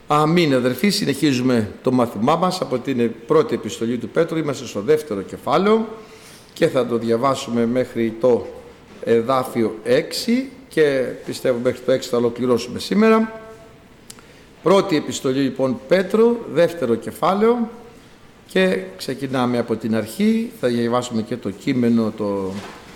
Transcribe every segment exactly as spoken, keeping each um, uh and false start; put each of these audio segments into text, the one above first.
Αμήν, αδερφοί, συνεχίζουμε το μάθημά μας από την πρώτη επιστολή του Πέτρου. Είμαστε στο δεύτερο κεφάλαιο και θα το διαβάσουμε μέχρι το εδάφιο έξι και πιστεύω μέχρι το έξι θα ολοκληρώσουμε σήμερα. Πρώτη επιστολή λοιπόν Πέτρου, δεύτερο κεφάλαιο και ξεκινάμε από την αρχή. Θα διαβάσουμε και το κείμενο το,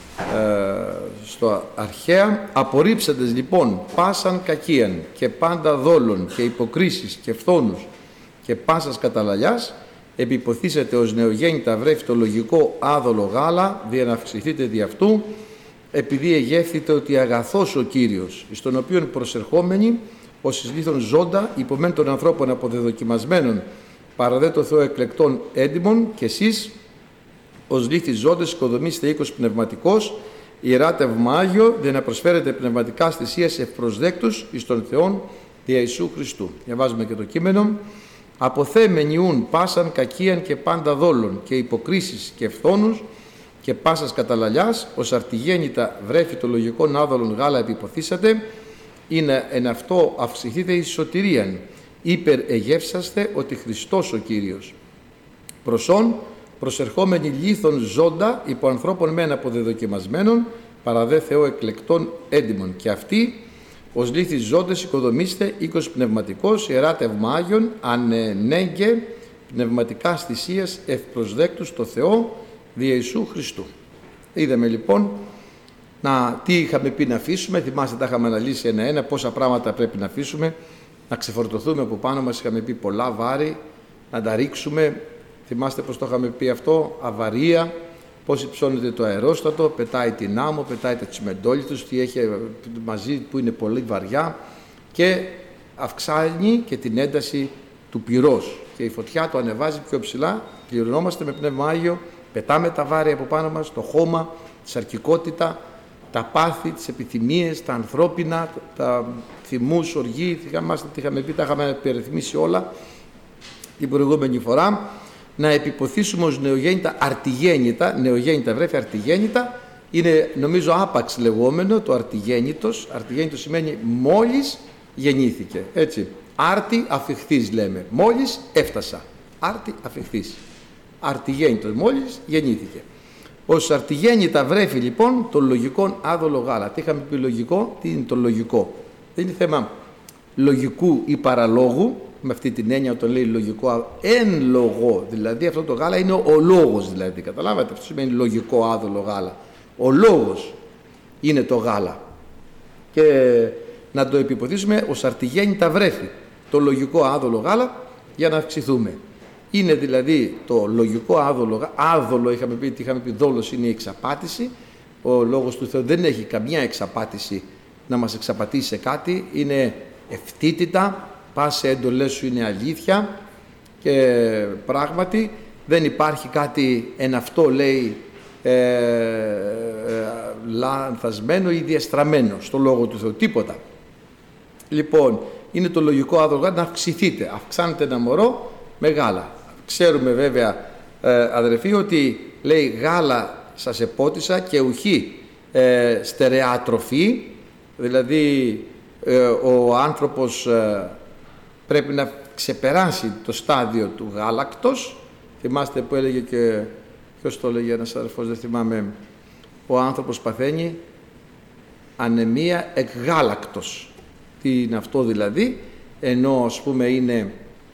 ε, στο αρχαία. Απορρίψαντες λοιπόν πάσαν κακίαν και πάντα δόλων και υποκρίσεις και φθόνους και πάσας καταλαλιάς, επιποθήσετε ως νεογέννητα βρέφη το λογικό άδολο γάλα, δια να αυξηθείτε δι' αυτού, επειδή εγεύθητε ότι αγαθός ο Κύριος, εις τον οποίον προσερχόμενοι ως εις λίθον ζώντα υπομέν των ανθρώπων αποδεδοκιμασμένων παραδέ το Θεό εκλεκτών έντιμων, και εσείς ως λίθοι ζώντες οικοδομήστε οίκος πνευματικός, ιεράτευμα Άγιο, για να προσφέρετε πνευματικά θυσίες ευπροσδέκτους εις τον Θεόν δια Ιησού Χριστού. Διαβάζουμε και το κείμενο. Αποθέμενοι ούν πάσαν κακίαν και πάντα δόλων και υποκρίσεις και φθόνους και πάσας καταλαλιάς, ως αρτιγέννητα βρέφη το λογικών άδολων γάλα επιποθήσατε, είναι εν αυτό αυξηθείτε εις σωτηρίαν, υπερ εγεύσαστε ότι Χριστός ο Κύριος. Προσών προσερχόμενοι λίθων ζώντα υπό ανθρώπων μεν αποδεδοκιμασμένων παραδέ Θεό εκλεκτών έντιμων, και αυτοί ως λίθοι ζώντες οικοδομήστε οίκος πνευματικός, ιεράτευμα Άγιον, ανενέγκε πνευματικά θυσίας ευπροσδέκτους το Θεό δια Ιησού Χριστού. Είδαμε λοιπόν να, τι είχαμε πει να αφήσουμε. Θυμάστε, τα είχαμε αναλύσει ένα-ένα, πόσα πράγματα πρέπει να αφήσουμε, να ξεφορτωθούμε από πάνω μας. Είχαμε πει πολλά βάρη, να τα ρίξουμε. Θυμάστε πως το είχαμε πει αυτό, αβαρία, πώς υψώνεται το αερόστατο, πετάει την άμμο, πετάει τα τσιμεντόλιτους, τι έχει μαζί που είναι πολύ βαριά και αυξάνει και την ένταση του πυρός. Και η φωτιά το ανεβάζει πιο ψηλά, πληρωνόμαστε με Πνεύμα Άγιο, πετάμε τα βάρη από πάνω μας, το χώμα, τη σαρκικότητα, τα πάθη, τις επιθυμίες, τα ανθρώπινα, τα θυμούς, οργή, θυμάστε τι είχαμε πει, τα είχαμε περιθυμίσει όλα την προηγούμενη φορά. Να επιποθήσουμε ως νεογέννητα αρτιγέννητα, νεογέννητα βρέφη αρτιγέννητα, είναι νομίζω άπαξ λεγόμενο το αρτιγέννητος. Αρτιγέννητος σημαίνει μόλις γεννήθηκε, έτσι. Άρτη αφιχθής λέμε, μόλις έφτασα, άρτη αφιχθής. Αρτιγέννητος, μόλις γεννήθηκε. Ως αρτιγέννητα βρέφη λοιπόν το λογικό άδολο γάλα. Τι είχαμε πει λογικό, τι είναι το λογικό? Δεν είναι θέμα λογικού ή παραλόγου, με αυτή την έννοια όταν λέει λογικό εν λογό, δηλαδή αυτό το γάλα είναι ο λόγος, δηλαδή καταλάβατε, αυτό σημαίνει λογικό άδολο γάλα. Ο λόγος είναι το γάλα, και να το επιποθήσουμε ως αρτιγέννητα βρέφη το λογικό άδολο γάλα για να αυξηθούμε. Είναι δηλαδή το λογικό άδολο, άδολο είχαμε πει, τι είχαμε πει, δόλος είναι η εξαπάτηση. Ο λόγος του Θεού δεν έχει καμιά εξαπάτηση να μας εξαπατήσει σε κάτι, είναι ευθύτητα, πάσε εντολές σου είναι αλήθεια, και πράγματι δεν υπάρχει κάτι εν αυτό λέει ε, ε, λανθασμένο ή διαστραμμένο στο λόγο του Θεού, τίποτα. Λοιπόν, είναι το λογικό άδολο να αυξηθείτε, αυξάνετε ένα μωρό με γάλα. Ξέρουμε βέβαια ε, αδερφοί ότι λέει γάλα σας επότισα και ουχή ε, στερεά τροφή, δηλαδή ε, ο άνθρωπος ε, πρέπει να ξεπεράσει το στάδιο του γάλακτος. Θυμάστε που έλεγε και, ποιος το έλεγε, ένας αδερφός, δεν θυμάμαι, ο άνθρωπος παθαίνει ανεμία εκ γάλακτος. Τι είναι αυτό δηλαδή? Ενώ ας πούμε είναι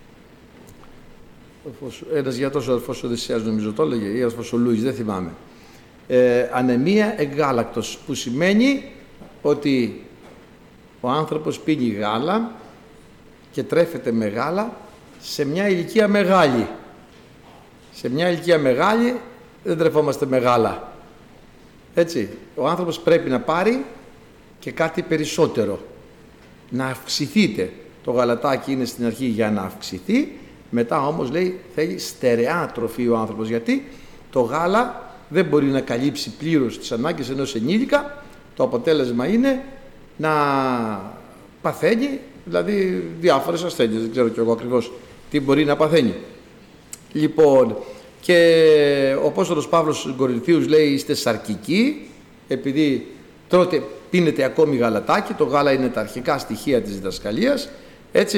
ένας γιατρός, ο αδερφός Οδυσσέας νομίζω το έλεγε, ή ο αδερφός ο Λούις, δεν θυμάμαι. Ε, ανεμία εκ γάλακτος, που σημαίνει ότι ο άνθρωπος πίνει γάλα και τρέφεται με γάλα σε μια ηλικία μεγάλη. Σε μια ηλικία μεγάλη δεν τρεφόμαστε με γάλα. Έτσι, ο άνθρωπος πρέπει να πάρει και κάτι περισσότερο. Να αυξηθείτε. Το γαλατάκι είναι στην αρχή για να αυξηθεί, μετά όμως λέει θέλει στερεά τροφή ο άνθρωπος, γιατί το γάλα δεν μπορεί να καλύψει πλήρως τις ανάγκες ενός ενήλικα. Το αποτέλεσμα είναι να παθαίνει, δηλαδή διάφορες ασθένειες, δεν ξέρω κι εγώ ακριβώς τι μπορεί να παθαίνει. Λοιπόν, και ο Απόστολος Παύλος στους Κορινθίους λέει είστε σαρκικοί, επειδή τρώτε, πίνετε ακόμη γαλατάκι, το γάλα είναι τα αρχικά στοιχεία της διδασκαλίας, έτσι,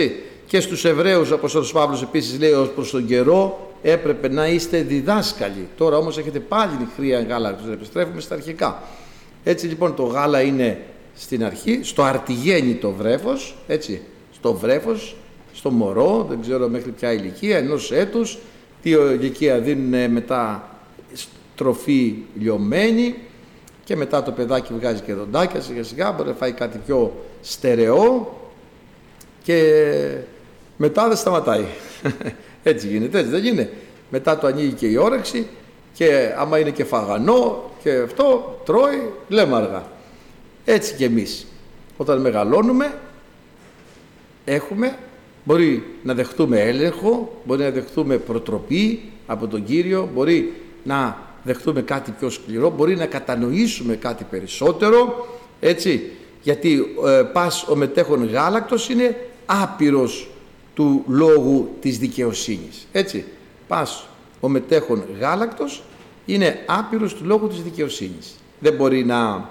Και στους Εβραίους ο Απόστολος Παύλος επίσης λέει ως προς τον καιρό έπρεπε να είστε διδάσκαλοι. Τώρα όμως έχετε πάλι χρία γάλακτος, επιστρέφουμε στα αρχικά. Έτσι λοιπόν το γάλα είναι στην αρχή, στο αρτιγέννητο βρέφος, έτσι, στο βρέφος, στο μωρό, δεν ξέρω μέχρι ποια ηλικία, ενός έτους, τι ηλικία δίνουν μετά τροφή λιωμένη και μετά το παιδάκι βγάζει και δοντάκια, σιγά σιγά μπορεί να φάει κάτι πιο στερεό και μετά δεν σταματάει. Έτσι γίνεται, έτσι δεν γίνεται. Μετά το ανοίγει και η όρεξη και άμα είναι και φαγανό και αυτό τρώει λέμαργα. Έτσι και εμείς όταν μεγαλώνουμε έχουμε, μπορεί να δεχτούμε έλεγχο, μπορεί να δεχτούμε προτροπή από τον Κύριο, μπορεί να δεχτούμε κάτι πιο σκληρό, μπορεί να κατανοήσουμε κάτι περισσότερο, έτσι, γιατί ε, πας ο μετέχων γάλακτος είναι άπειρος του λόγου της δικαιοσύνης, έτσι, πας ο μετέχων γάλακτος είναι άπειρος του λόγου της δικαιοσύνης. Δεν μπορεί να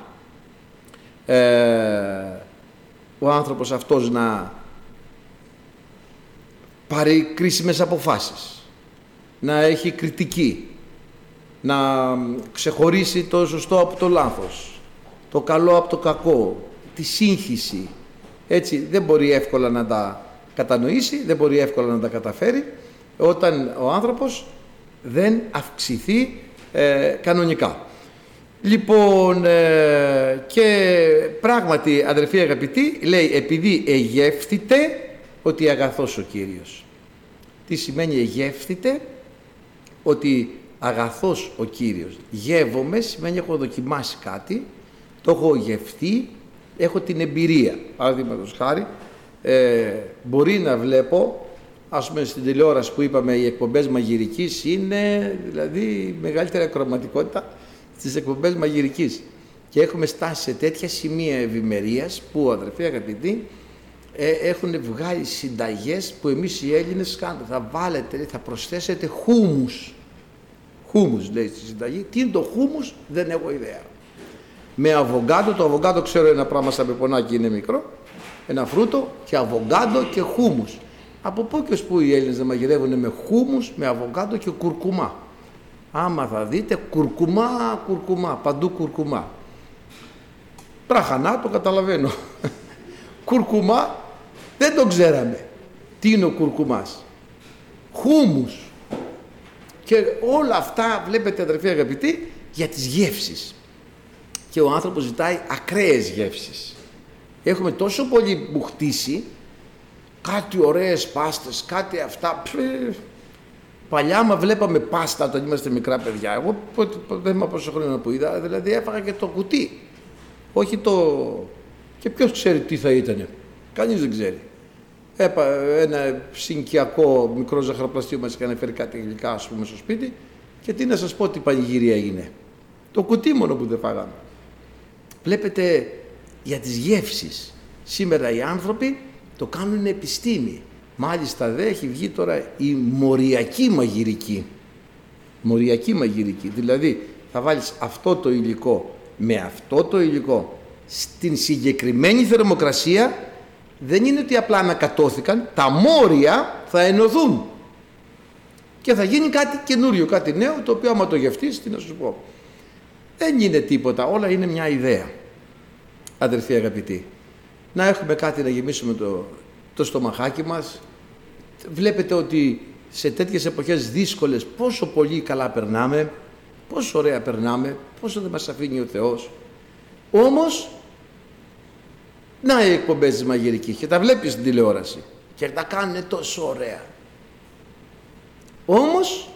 ε, ο άνθρωπος αυτός να πάρει κρίσιμες αποφάσεις, να έχει κριτική, να ξεχωρίσει το σωστό από το λάθος, το καλό από το κακό, τη σύγχυση. Έτσι δεν μπορεί εύκολα να τα κατανοήσει, δεν μπορεί εύκολα να τα καταφέρει όταν ο άνθρωπος δεν αυξηθεί ε, κανονικά. Λοιπόν, ε, και πράγματι αδερφοί αγαπητοί, λέει επειδή εγεύθητε ότι αγαθός ο Κύριος. Τι σημαίνει εγεύθητε? Ότι αγαθός ο Κύριος. Γεύομαι σημαίνει έχω δοκιμάσει κάτι, το έχω γευτεί, έχω την εμπειρία. Παραδείγματος χάρη, ε, μπορεί να βλέπω, ας πούμε στην τηλεόραση που είπαμε οι εκπομπές μαγειρικής είναι δηλαδή μεγαλύτερη ακροματικότητα στις εκπομπές μαγειρικής και έχουμε φτάσει σε τέτοια σημεία ευημερίας που αδερφοί αγαπητοί ε, έχουν βγάλει συνταγές που εμείς οι Έλληνες κάνουμε. Θα βάλετε, θα προσθέσετε χούμους. Χούμους λέει στη συνταγή. Τι είναι το χούμους? Δεν έχω ιδέα. Με αβογκάντο, το αβογκάντο ξέρω ένα πράγμα σαν πεπονάκι, είναι μικρό, ένα φρούτο, και αβογκάντο και χούμους. Από πού και ως πού οι Έλληνες να μαγειρεύουν με χούμους, με αβογκάντο και κουρκουμά? Άμα θα δείτε κουρκουμά, κουρκουμά, παντού κουρκουμά. Τραχανά το καταλαβαίνω. Κουρκουμά δεν το ξέραμε. Τι είναι ο κουρκουμάς? Χούμους. Και όλα αυτά βλέπετε αδερφοί αγαπητοί για τις γεύσεις. Και ο άνθρωπος ζητάει ακραίες γεύσεις. Έχουμε τόσο πολύ μπουχτίσει κάτι ωραίες πάστες, κάτι αυτά. Παλιά μα βλέπαμε πάστα όταν είμαστε μικρά παιδιά. Εγώ δεν είμαι πόσο χρόνο που είδα, δηλαδή έφαγα και το κουτί. Όχι το... Και ποιος ξέρει τι θα ήτανε? Κανείς δεν ξέρει. Έπα, ένα συνοικιακό μικρό ζαχαροπλαστείο μας έκανε φέρει κάτι γλυκά, ας πούμε, στο σπίτι και τι να σας πω τι πανηγύρι έγινε. Το κουτί μόνο που δεν φάγαμε. Βλέπετε για τις γεύσεις. Σήμερα οι άνθρωποι το κάνουν επιστήμη. Μάλιστα δε έχει βγει τώρα η μοριακή μαγειρική. Μοριακή μαγειρική. Δηλαδή θα βάλεις αυτό το υλικό με αυτό το υλικό στην συγκεκριμένη θερμοκρασία. Δεν είναι ότι απλά ανακατώθηκαν, τα μόρια θα ενωθούν και θα γίνει κάτι καινούριο, κάτι νέο, το οποίο άμα το γευτείς, τι να σου πω. Δεν είναι τίποτα, όλα είναι μια ιδέα. Αδερφοί αγαπητοί, να έχουμε κάτι να γεμίσουμε το, το στομαχάκι μας. Βλέπετε ότι σε τέτοιες εποχές δύσκολες πόσο πολύ καλά περνάμε, πόσο ωραία περνάμε, πόσο δεν μας αφήνει ο Θεός. Όμως να οι εκπομπές της μαγειρικής και τα βλέπεις στην τηλεόραση και τα κάνουν τόσο ωραία. Όμως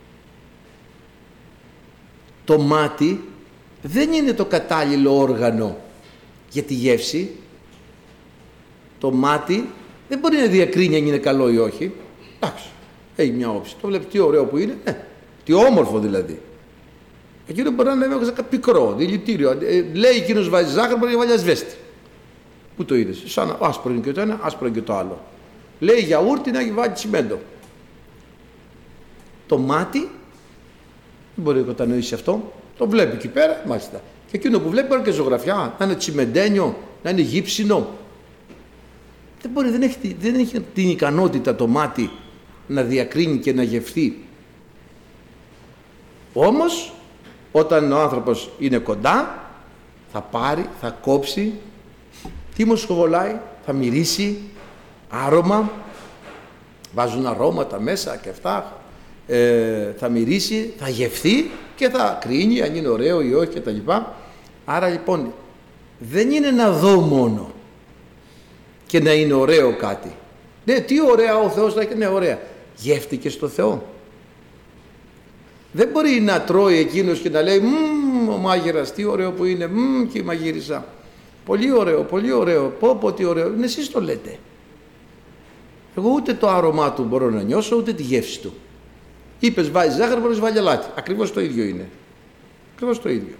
το μάτι δεν είναι το κατάλληλο όργανο για τη γεύση. Το μάτι δεν μπορεί να διακρίνει αν είναι καλό ή όχι. Εντάξει, έχει μια όψη. Το βλέπει τι ωραίο που είναι, ναι, τι όμορφο δηλαδή. Εκείνο μπορεί να είναι πικρό, δηλητήριο. Λέει εκείνος βάζει ζάχαρη, μπορεί να βάλει ασβέστη. Πού το είδες? Σαν άσπρο είναι και το ένα, άσπρο είναι και το άλλο. Λέει γιαούρτι να έχει βάλει τσιμέντο. Το μάτι δεν μπορεί να κατανοήσει αυτό. Το βλέπει εκεί πέρα, μάλιστα. Και εκείνο που βλέπει μπορεί και ζωγραφιά, να είναι τσιμεντένιο, να είναι γύψινο. Δεν μπορεί, δεν έχει, δεν έχει την ικανότητα το μάτι να διακρίνει και να γευθεί. Όμως, όταν ο άνθρωπος είναι κοντά, θα πάρει, θα κόψει, τι μοσχοβολάει, θα μυρίσει άρωμα, βάζουν αρώματα μέσα και αυτά, ε, θα μυρίσει, θα γευθεί και θα κρίνει αν είναι ωραίο ή όχι κτλ. Άρα λοιπόν δεν είναι να δω μόνο και να είναι ωραίο κάτι. Ναι, τι ωραία ο Θεός θα έχει, ναι, ωραία. Γεύτηκε στο Θεό. Δεν μπορεί να τρώει εκείνος και να λέει «Μμμ, ο μάγειρας, τι ωραίο που είναι, μμμ, και μαγείρισα. Πολύ ωραίο, πολύ ωραίο, πω πω τι ωραίο». Είναι εσείς το λέτε. Εγώ ούτε το άρωμά του μπορώ να νιώσω, ούτε τη γεύση του. Είπες βάζει ζάχαρη, μπορείς βάλει αλάτι. Ακριβώς το ίδιο είναι. Ακριβώς το ίδιο.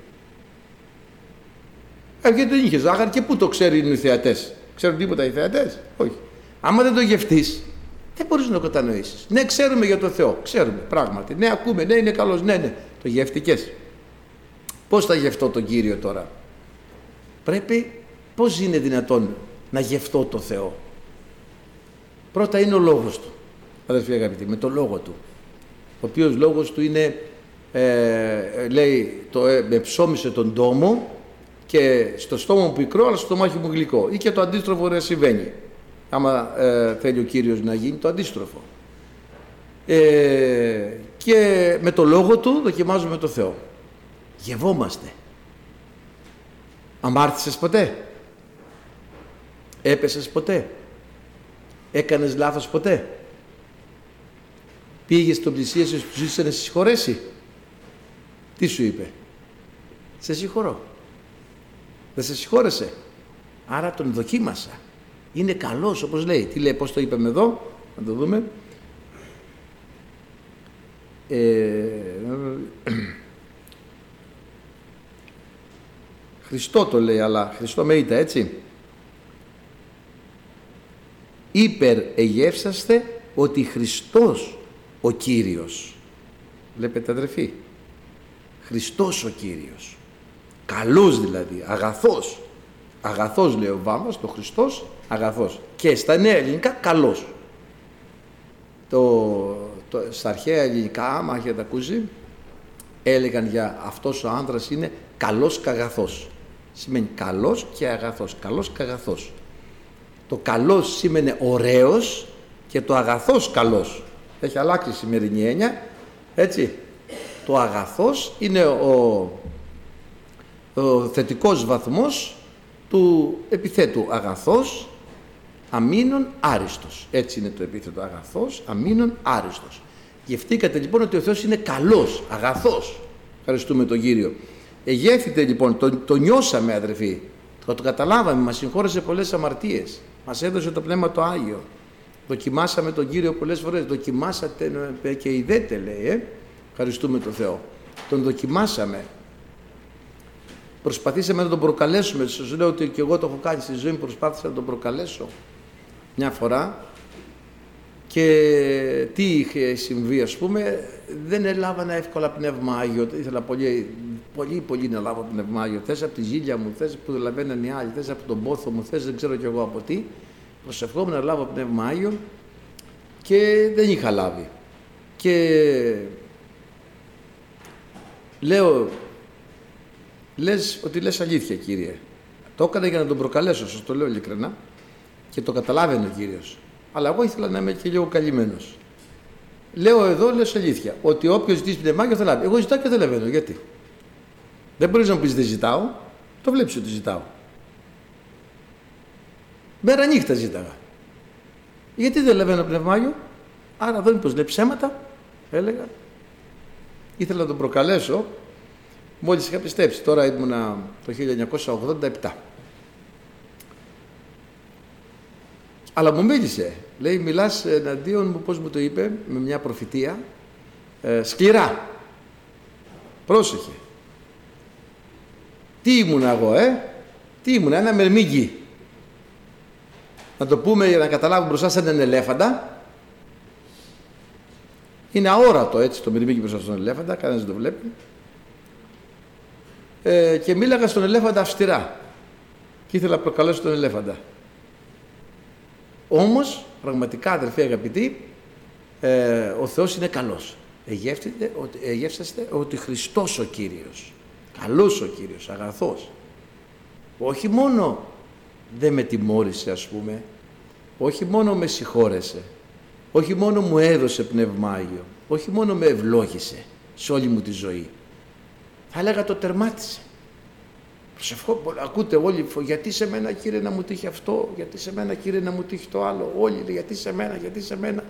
Ε, γιατί δεν είχε ζάχαρη και πού το ξέρουν οι θεατές. Ξέρουν τίποτα οι θεατές? Όχι. Άμα δεν το γευτείς, δεν μπορείς να το κατανοήσεις. Ναι, ξέρουμε για το Θεό. Ξέρουμε πράγματι. Ναι, ακούμε. Ναι, είναι καλός. Ναι, ναι. Το γεύτηκες. Πώς θα γευτώ τον Κύριο τώρα? Πρέπει, πώς είναι δυνατόν να γευτώ το Θεό? Πρώτα είναι ο λόγος του. Αδερφοί αγαπητοί, με το λόγο του. Ο οποίος λόγος του είναι, ε, λέει, το, ε, με ψώμισε τον τόμο και στο στόμα μου πικρό, αλλά στο στομάχι μου γλυκό. Ή και το αντίστροφο ρε συμβαίνει. Άμα ε, θέλει ο Κύριος να γίνει το αντίστροφο. Ε, και με το λόγο του δοκιμάζουμε το Θεό. Γευόμαστε. Αμάρτησες ποτέ? Έπεσες ποτέ? Έκανες λάθος ποτέ? Πήγες στον πλησίασες, του ζήτησε να σε συγχωρέσει? Τι σου είπε? Σε συγχωρώ. Δεν σε συγχώρεσε. Άρα τον δοκίμασα. Είναι καλός, όπως λέει. Τι λέει, πώς το είπαμε εδώ? Να το δούμε. Ε, Χριστό το λέει, αλλά Χριστό με ήτα, έτσι. Υπερεγεύσαστε ότι Χριστός ο Κύριος. Βλέπετε αδερφοί. Χριστός ο Κύριος. Καλός δηλαδή, αγαθός. Αγαθός λέει ο Βάμβας, το Χριστός αγαθός. Και στα νέα ελληνικά καλός. Το, το, στα αρχαία ελληνικά, άμα έχετε ακούσει, έλεγαν για αυτός ο άνδρας είναι καλός και αγαθός. Σημαίνει καλός και αγαθός. Καλός και αγαθός. Το καλός σήμαινε ωραίος και το αγαθός καλός. Έχει αλλάξει η σημερινή έννοια. Έτσι. Το αγαθός είναι ο, ο θετικός βαθμός του επιθέτου αγαθός, αμήνων άριστος. Έτσι είναι το επίθετο αγαθός, αμήνων άριστος. Γευτήκατε λοιπόν ότι ο Θεός είναι καλός, αγαθός. Ευχαριστούμε τον Κύριο. Εγέφυτε λοιπόν, το, το νιώσαμε αδερφοί, το, το καταλάβαμε, μας συγχώρεσε πολλές αμαρτίες, μας έδωσε το Πνεύμα το Άγιο. Δοκιμάσαμε τον Κύριο πολλές φορές, δοκιμάσατε και ειδέτε λέει, ε? Ευχαριστούμε τον Θεό. Τον δοκιμάσαμε. Προσπαθήσαμε να τον προκαλέσουμε. Σας λέω ότι και εγώ το έχω κάνει στη ζωή μου, προσπάθησα να τον προκαλέσω μια φορά και τι είχε συμβεί, ας πούμε, δεν έλαβανα εύκολα Πνεύμα Άγιο. Ήθελα πολύ, πολύ, πολύ να λάβω Πνεύμα Άγιο. Θες από τη ζήλια μου, θες που λαβαίναν οι άλλοι, θες από τον πόθο μου, θες δεν ξέρω κι εγώ από τι. Προσευχόμουν να λάβω Πνεύμα Άγιο και δεν είχα λάβει. Και λέω, λες ότι λες αλήθεια Κύριε. Το έκανα για να τον προκαλέσω, σας το λέω ειλικρινά, και το καταλάβαινε ο Κύριος. Αλλά εγώ ήθελα να είμαι και λίγο καλυμμένος. Λέω εδώ, λες αλήθεια, ότι όποιος ζητήσει Πνεύμα Άγιο θα λάβει. Εγώ ζητάω και δεν λαβαίνω. Γιατί? Δεν μπορείς να μου πεις δεν ζητάω. Το βλέπεις ότι ζητάω. Μέρα νύχτα ζήταγα. Γιατί δεν λαβαίνω Πνεύμα Άγιο? Άρα εδώ μήπως λέει ψέματα, έλεγα. Ήθελα να τον προκαλέσω. Μόλις είχα πιστέψει, τώρα ήμουνα το χίλια εννιακόσια ογδόντα επτά. Αλλά μου μίλησε, λέει μιλάς εναντίον μου, πώς μου το είπε, με μια προφητεία, ε, σκληρά. Πρόσεχε. Τι ήμουνα εγώ, ε, τι ήμουνα, ένα μερμήγκι. Να το πούμε για να καταλάβουμε μπροστά σαν έναν ελέφαντα. Είναι αόρατο έτσι το μερμήγκι μπροστά στον ελέφαντα, κανένας δεν το βλέπει. Ε, και μίλαγα στον ελέφαντα αυστηρά και ήθελα να προκαλέσω τον ελέφαντα. Όμως, πραγματικά αδερφοί αγαπητοί, ε, ο Θεός είναι καλός. Εγεύστε, εγεύσαστε ότι Χριστός ο Κύριος, καλός ο Κύριος, αγαθός. Όχι μόνο δεν με τιμώρησε, ας πούμε, όχι μόνο με συγχώρεσε, όχι μόνο μου έδωσε Πνεύμα Άγιο, όχι μόνο με ευλόγησε σε όλη μου τη ζωή. Θα έλεγα το τερμάτισε. Προσευχό, ακούτε όλοι, γιατί σε μένα Κύριε να μου τύχει αυτό, γιατί σε μένα Κύριε να μου τύχει το άλλο, όλοι λέει, γιατί σε μένα, γιατί σε μένα.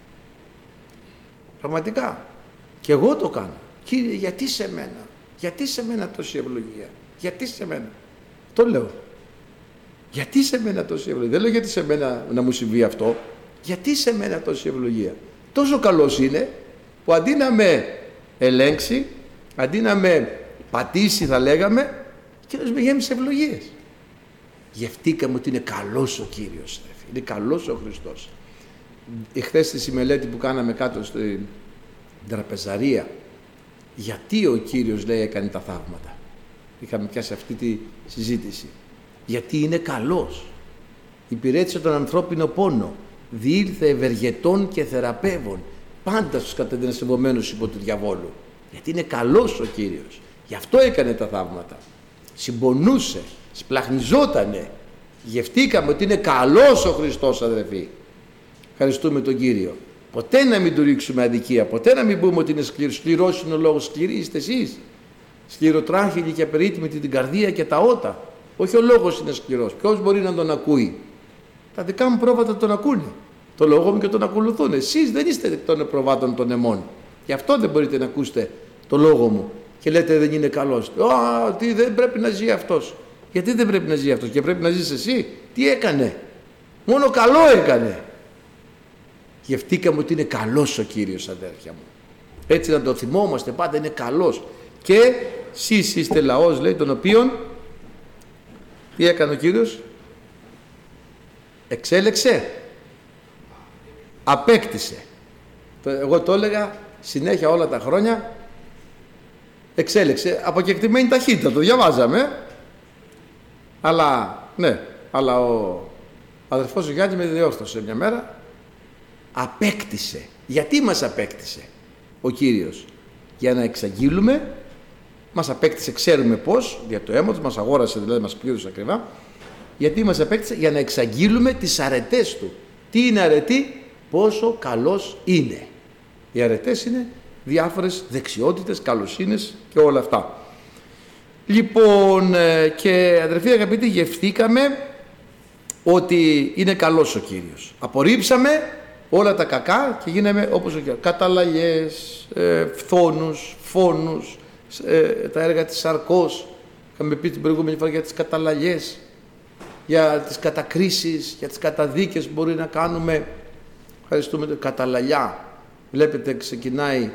Πραγματικά. Και εγώ το κάνω. Κύριε, γιατί σε μένα, γιατί σε μένα τόση ευλογία, γιατί σε μένα. Το λέω. Γιατί σε μένα τόση ευλογία. Δεν λέω γιατί σε μένα να μου συμβεί αυτό. Γιατί σε μένα τόση ευλογία. Τόσο καλός είναι που αντί να με ελέγξει, αντί να με πατήσει θα λέγαμε, ο Κύριος με γέμισε ευλογίες. Γευτήκαμε ότι είναι καλός ο Κύριος. Είναι καλός ο Χριστός. Εχθές στη μελέτη που κάναμε κάτω στην τραπεζαρία, γιατί ο Κύριος λέει έκανε τα θαύματα. Είχαμε πιάσει αυτή τη συζήτηση. Γιατί είναι καλός. Υπηρέτησε τον ανθρώπινο πόνο. Διήλθε ευεργετών και θεραπεύων. Πάντα στους καταδυναστευομένους υπό του διαβόλου. Γιατί είναι καλός ο Κύριος. Γι' αυτό έκανε τα θαύματα. Συμπονούσε, σπλαχνιζότανε. Γευτήκαμε ότι είναι καλός ο Χριστός, αδερφοί. Ευχαριστούμε τον Κύριο. Ποτέ να μην του ρίξουμε αδικία. Ποτέ να μην πούμε ότι είναι σκληρός. Σκληρός είναι ο λόγος. Σκληροί είστε εσείς. Σκληροτράχυλοι και περίτμητοι την καρδία και τα ότα. Όχι ο λόγος είναι σκληρός. Ποιος μπορεί να τον ακούει. Τα δικά μου πρόβατα τον ακούνε. Το λόγο μου και τον ακολουθούν. Εσείς δεν είστε των προβάτων των αιμών. Γι' αυτό δεν μπορείτε να ακούσετε το λόγο μου. Και λέτε δεν είναι καλός. Α, τι δεν πρέπει να ζει αυτός. Γιατί δεν πρέπει να ζει αυτός και πρέπει να ζεις εσύ. Τι έκανε. Μόνο καλό έκανε. Γευτήκαμε ότι είναι καλός ο Κύριος, αδέρφια μου. Έτσι να το θυμόμαστε πάντα, είναι καλός. Και εσείς είστε λαός, λέει, τον οποίον τι έκανε ο Κύριος. Εξέλεξε. Απέκτησε. Εγώ το έλεγα συνέχεια όλα τα χρόνια. Εξέλεξε. Αποκεκτημένη ταχύτητα, το διαβάζαμε. Αλλά, ναι, αλλά ο αδερφός ο Γιάννης με διόρθωσε μια μέρα. Απέκτησε. Γιατί μας απέκτησε ο Κύριος? Για να εξαγγείλουμε. Μας απέκτησε, ξέρουμε πώς, για το αίμα του, μας αγόρασε, δηλαδή μας πλήρωσε ακριβά. Γιατί μας απέκτησε? Για να εξαγγείλουμε τις αρετές του. Τι είναι αρετή? Πόσο καλός είναι. Οι αρετές είναι διάφορες δεξιότητες, καλοσύνες και όλα αυτά. Λοιπόν, και αδερφοί αγαπητοί, γευτήκαμε ότι είναι καλός ο Κύριος. Απορρίψαμε όλα τα κακά και γίναμε όπως ο Κύριος. Καταλαγές, ε, φθόνους, φόνους, ε, τα έργα της σαρκός. Είχαμε πει την προηγούμενη φορά για τις καταλαγές, για τις κατακρίσεις, για τις καταδίκες που μπορεί να κάνουμε. Ευχαριστούμε. Καταλαλιά. Βλέπετε, ξεκινάει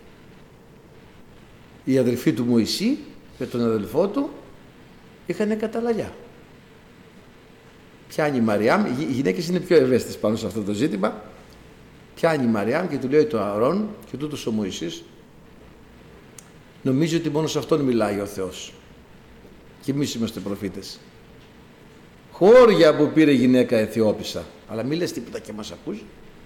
η αδελφή του Μωυσή και τον αδελφό του είχαν καταλαλιά. Πιάνει η Μαριάμ, οι γυναίκες είναι πιο ευαίσθητες πάνω σε αυτό το ζήτημα. Πιάνει η Μαριάμ και του λέει το Ααρών και τούτος ο Μωυσής, νομίζει ότι μόνο σε αυτόν μιλάει ο Θεός. Και εμείς είμαστε προφήτες. Χώρια που πήρε γυναίκα Αιθιόπισσα, αλλά μη λες τίποτα και μας ακούσει.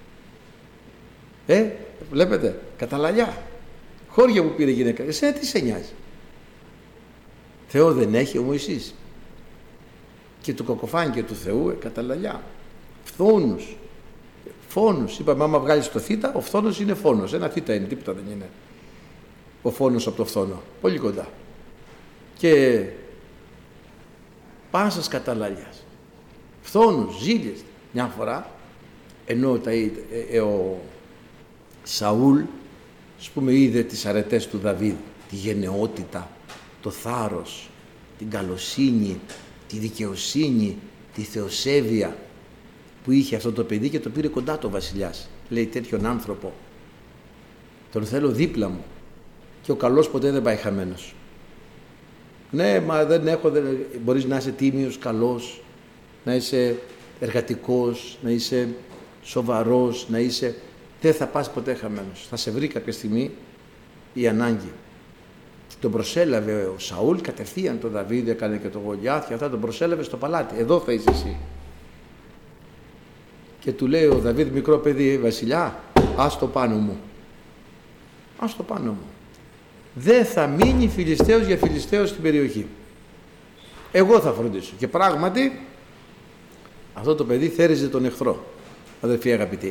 Ε, βλέπετε, καταλαλιά. Χώρια που πήρε γυναίκα. Εσένα τι σε νοιάζει. Θεό δεν έχει ο Μωυσής. Και του κακοφάνηκε του Θεού, ε, καταλαλιά. Φθόνους. Φόνους. Είπαμε, άμα βγάλεις το θήτα, ο φθόνος είναι φόνος. Ένα θήτα είναι, τίποτα δεν είναι. Ο φόνος από το φθόνο. Πολύ κοντά. Και πάσας καταλαλιάς. Φθόνους, ζήλιες. Μια φορά, ενώ τα, ε, ε, ο Σαούλ, ας πούμε, είδε τις αρετές του Δαβίδ, τη γενναιότητα, το θάρρος, την καλοσύνη, τη δικαιοσύνη, τη θεοσέβεια που είχε αυτό το παιδί και το πήρε κοντά το βασιλιάς. Λέει, τέτοιον άνθρωπο τον θέλω δίπλα μου. Και ο καλός ποτέ δεν πάει χαμένος. Ναι, μα δεν έχω, δεν... μπορείς να είσαι τίμιος, καλός, να είσαι εργατικός, να είσαι σοβαρός, να είσαι... Δεν θα πας ποτέ χαμένος. Θα σε βρει κάποια στιγμή η ανάγκη. Τον προσέλαβε ο Σαούλ, κατευθείαν τον Δαβίδ, έκανε και τον Γολιάθ και αυτά, τον προσέλαβε στο παλάτι. Εδώ θα είσαι εσύ. και του λέει ο Δαβίδ, μικρό παιδί, βασιλιά, ας το πάνω μου. Ας το πάνω μου. Δεν θα μείνει Φιλιστέος για Φιλιστέος στην περιοχή. Εγώ θα φροντίσω. Και πράγματι αυτό το παιδί θέριζε τον εχθρό, αδερφοί αγαπητοί.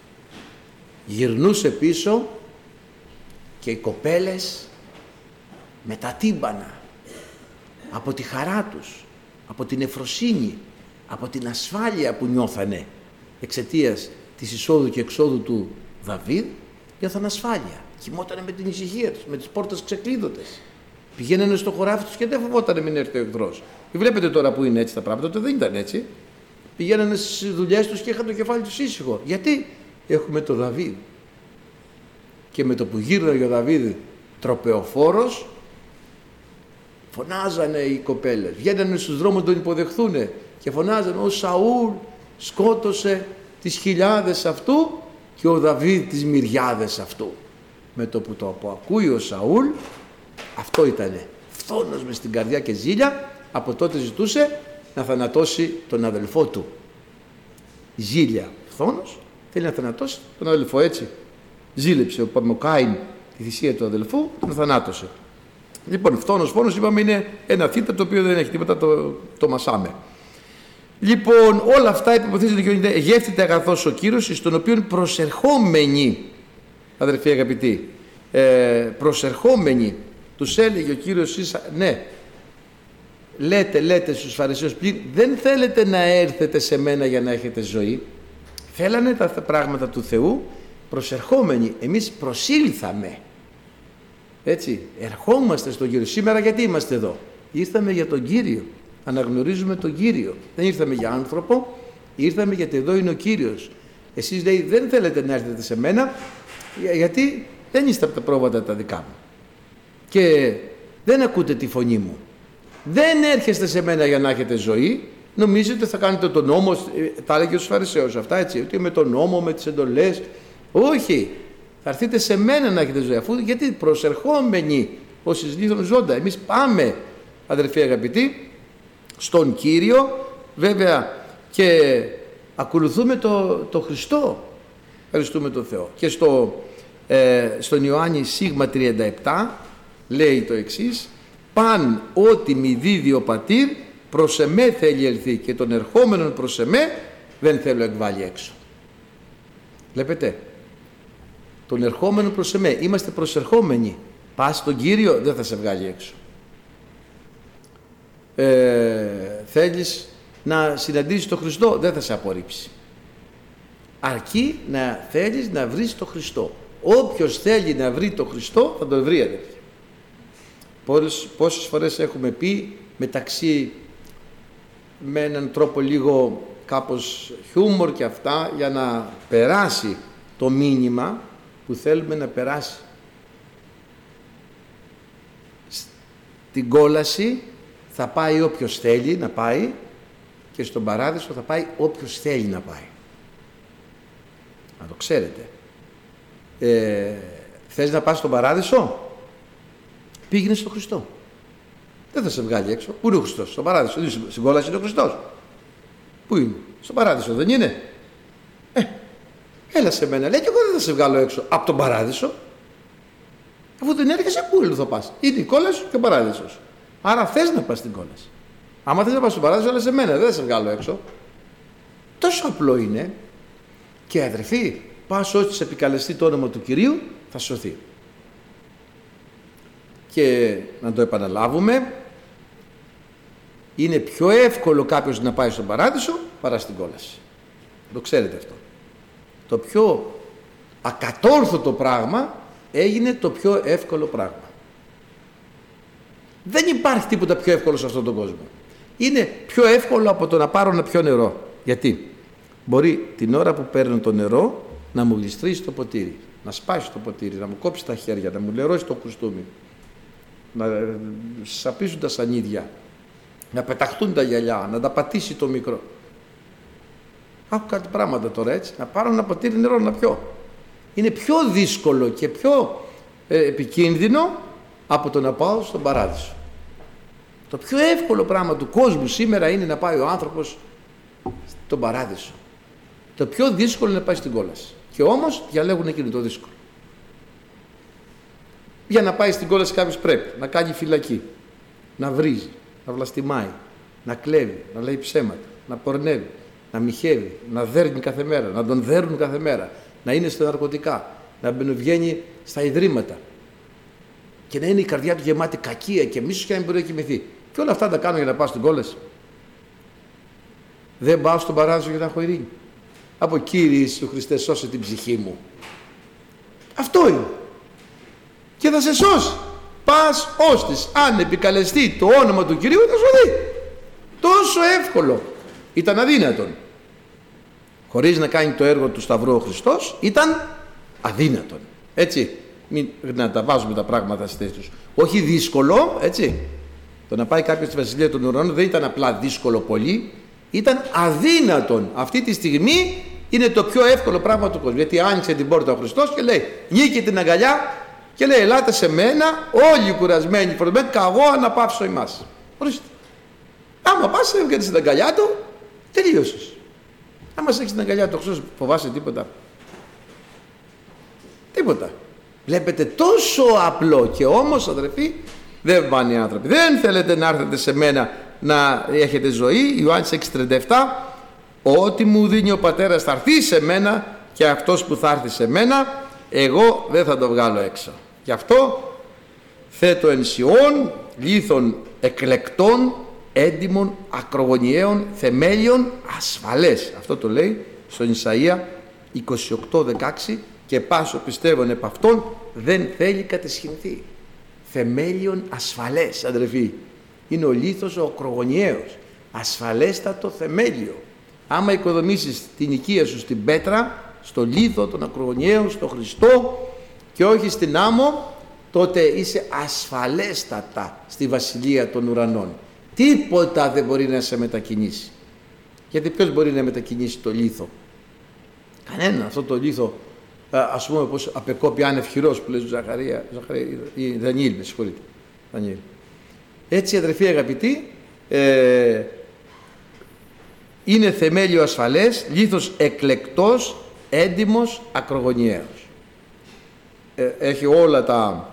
Γυρνούσε πίσω και οι κοπέλες με τα τύμπανα, από τη χαρά τους, από την ευφροσύνη, από την ασφάλεια που νιώθανε εξαιτίας της εισόδου και εξόδου του Δαβίδ, νιώθαν ασφάλεια. Κοιμότανε με την ησυχία τους, με τις πόρτες ξεκλείδωτες. Πηγαίνανε στο χωράφι τους και δεν φοβότανε μην έρθει ο εχθρός. Βλέπετε τώρα που είναι έτσι τα πράγματα, τότε δεν ήταν έτσι. Πηγαίνανε στις δουλειές τους και είχαν το κεφάλι τους ήσυχο. Γιατί? Έχουμε το Δαβίδ. Και με το που γύρναγε ο Δαβίδ τροπεοφόρος, φωνάζανε οι κοπέλες. Βγαίνανε στους δρόμους να τον υποδεχθούνε και φωνάζανε, ο Σαούλ σκότωσε τις χιλιάδες αυτού και ο Δαβίδ τις μυριάδες αυτού. Με το που το ακούει ο Σαούλ, αυτό ήτανε φθόνος μες στην καρδιά και ζήλια, από τότε ζητούσε να θανατώσει τον αδελφό του. Ζήλια, φθόνος, θέλει να θανατώσει τον αδελφό, έτσι. Ζήλεψε ο Κάιν τη θυσία του αδελφού, τον θανάτωσε. Λοιπόν, φθόνος, φόνος, είπαμε, είναι ένα θήτα το οποίο δεν έχει τίποτα, το, το μασάμε. Λοιπόν, όλα αυτά υποποθίζονται και ονείται, γεύτηται αγαθός ο Κύριος, στον οποίον προσερχόμενοι, αδερφοί αγαπητοί, ε, προσερχόμενοι, τους έλεγε ο Κύριος Ίσα, ναι, λέτε, λέτε στους Φαρισαίους πλην, δεν θέλετε να έρθετε σε μένα για να έχετε ζωή. Θέλανε τα πράγματα του Θεού, προσερχόμενοι. Εμείς προσήλθαμε. Έτσι, ερχόμαστε στον Κύριο. Σήμερα γιατί είμαστε εδώ? Ήρθαμε για τον Κύριο. Αναγνωρίζουμε τον Κύριο. Δεν ήρθαμε για άνθρωπο, ήρθαμε γιατί εδώ είναι ο Κύριος. Εσείς, λέει, δεν θέλετε να έρθετε σε μένα, γιατί δεν είστε από τα πρόβατα τα δικά μου. Και δεν ακούτε τη φωνή μου. Δεν έρχεστε σε μένα για να έχετε ζωή. Νομίζετε θα κάνετε τον νόμο, τα έλεγε στους Φαρισαίους αυτά, έτσι, ότι με τον νόμο, με τις εντολές. Όχι, θα έρθετε σε μένα να έχετε ζωή, αφού, γιατί προσερχόμενοι ως εις λίθον ζώντα. Εμείς πάμε, αδερφοί αγαπητοί, στον Κύριο, βέβαια, και ακολουθούμε το, το Χριστό. Ευχαριστούμε τον Θεό. Και στο, ε, στον Ιωάννη Σίγμα τριάντα επτά λέει το εξής, παν ό,τι μη δίδει ο πατήρ, προς εμέ θέλει ελθεί, και τον ερχόμενον προς εμέ δεν θέλω εκβάλει έξω. Βλέπετε, τον ερχόμενο προς εμέ, είμαστε προσερχόμενοι. Πας στον Κύριο, δεν θα σε βγάλει έξω. Ε, θέλεις να συναντήσεις τον Χριστό, δεν θα σε απορρίψει. Αρκεί να θέλεις να βρεις τον Χριστό. Όποιος θέλει να βρει τον Χριστό θα τον βρει, αδερφοί. Πόσες, πόσες φορές έχουμε πει, μεταξύ με έναν τρόπο λίγο κάπως χιούμορ και αυτά, για να περάσει το μήνυμα που θέλουμε να περάσει. Στην κόλαση θα πάει όποιος θέλει να πάει και στον παράδεισο θα πάει όποιος θέλει να πάει. Να το ξέρετε. Ε, θες να πας στον παράδεισο? Πήγαινε στον Χριστό. Δεν θα σε βγάλει έξω. Πού είναι ο Χριστός? Στον παράδεισο. Στην κόλαση είναι ο Χριστός. Πού είναι? Στον παράδεισο, δεν είναι? Ε, έλα σε μένα. Λέει, και εγώ δεν θα σε βγάλω έξω από τον παράδεισο. Αφού δεν έρχεσαι, πού θα πας? Είναι η κόλαση και ο παράδεισος. Άρα θες να πας στην κόλαση. Άμα θες να πας στον παράδεισο, έλα σε μένα. Δεν θα σε βγάλω έξω. Τόσο απλό είναι. Και αδερφοί, πας όσοι επικαλεστεί το όνομα του Κυρίου, θα σωθεί. Και να το επαναλάβουμε, είναι πιο εύκολο κάποιος να πάει στον παράδεισο παρά στην κόλαση. Το ξέρετε αυτό. Το πιο ακατόρθωτο πράγμα έγινε το πιο εύκολο πράγμα. Δεν υπάρχει τίποτα πιο εύκολο σε αυτόν τον κόσμο. Είναι πιο εύκολο από το να πάρω να πιω νερό. Γιατί? Μπορεί την ώρα που παίρνω το νερό να μου γλιστρήσει το ποτήρι, να σπάσει το ποτήρι, να μου κόψει τα χέρια, να μου λερώσει το κουστούμι, να σαπίσουν τα σανίδια, να πεταχτούν τα γυαλιά, να τα πατήσει το μικρό. Έχω κάτι πράγματα τώρα, έτσι, να πάρω ένα ποτήρι νερό να πιω. Είναι πιο δύσκολο και πιο ε, επικίνδυνο από το να πάω στον παράδεισο. Το πιο εύκολο πράγμα του κόσμου σήμερα είναι να πάει ο άνθρωπος στον παράδεισο. Το πιο δύσκολο είναι να πάει στην κόλαση. Και όμως διαλέγουν εκείνο το δύσκολο. Για να πάει στην κόλαση κάποιος πρέπει να κάνει φυλακή, να βρίζει, να βλαστημάει, να κλέβει, να λέει ψέματα, να πορνεύει, να μοιχεύει, να δέρνει κάθε μέρα, να τον δέρνουν κάθε μέρα, να είναι στα ναρκωτικά, να βγαίνει στα ιδρύματα και να είναι η καρδιά του γεμάτη κακία και μίσος και να μην μπορεί να κοιμηθεί. Και όλα αυτά τα κάνω για να πάω στην κόλαση. Δεν πάω στον παράδεισο για να έχω ειρήνη. Από Κύριε Ιησού Χριστέ, σώσε την ψυχή μου. Αυτό είναι. Και θα σε σώσει. Πας ώστις, αν επικαλεστεί το όνομα του Κυρίου, θα σου δει. Τόσο εύκολο. Ήταν αδύνατον. Χωρίς να κάνει το έργο του Σταυρού ο Χριστός, ήταν αδύνατον. Έτσι. Μην να τα βάζουμε τα πράγματα στις θέσεις τους. Όχι δύσκολο, έτσι. Το να πάει κάποιος στη Βασιλεία των Ουρανών δεν ήταν απλά δύσκολο πολύ, ήταν αδύνατον. Αυτή τη στιγμή είναι το πιο εύκολο πράγμα του κόσμου. Γιατί άνοιξε την πόρτα ο Χριστός και λέει, νίκη την αγκαλιά και λέει, ελάτε σε μένα, όλοι κουρασμένοι, φορτωμένοι, καγώ αναπαύσω εμάς. Ορίστε. Άμα πας και στην αγκαλιά του, τελείωσες. Άμα σε έχεις την αγκαλιά του ο Χριστός, φοβάσαι τίποτα. Τίποτα. Βλέπετε, τόσο απλό, και όμως αδερφοί δεν πάνε οι άνθρωποι. Δεν θέλετε να έρθετε σε μένα να έχετε ζωή. Ιωάννης έξι τριάντα επτά, ό,τι μου δίνει ο Πατέρας θα έρθει σε μένα και αυτός που θα έρθει σε μένα εγώ δεν θα το βγάλω έξω. Γι' αυτό θέτω εν Σιών λίθων εκλεκτών, έντιμων, ακρογωνιαίων, θεμέλιων ασφαλές. Αυτό το λέει στον Ισαΐα είκοσι οκτώ δεκαέξι, και πάσο πιστεύων επ' αυτόν δεν θέλει κατεσχυνθεί. Θεμέλιον ασφαλές, αδερφοί. Είναι ο λίθος ο ακρογωνιαίος. Ασφαλέστατο θεμέλιο. Άμα οικοδομήσεις την οικία σου στην πέτρα, στο λίθο, τον ακρογωνιαίο, στο Χριστό και όχι στην άμμο, τότε είσαι ασφαλέστατα στη Βασιλεία των Ουρανών. Τίποτα δεν μπορεί να σε μετακινήσει. Γιατί ποιος μπορεί να μετακινήσει το λίθο? Κανένα. Αυτό το λίθο, ας πούμε, πως απεκόπη άνευ χειρός που λέει Ζαχαρία, Ζαχαρία ή Δανιήλ, με συγχωρείτε. Δανιήλ. Έτσι, αδερφοί αγαπητοί, ε, είναι θεμέλιο ασφαλές, λίθος εκλεκτός, έντιμος, ακρογωνιαίος. Ε, έχει όλα τα...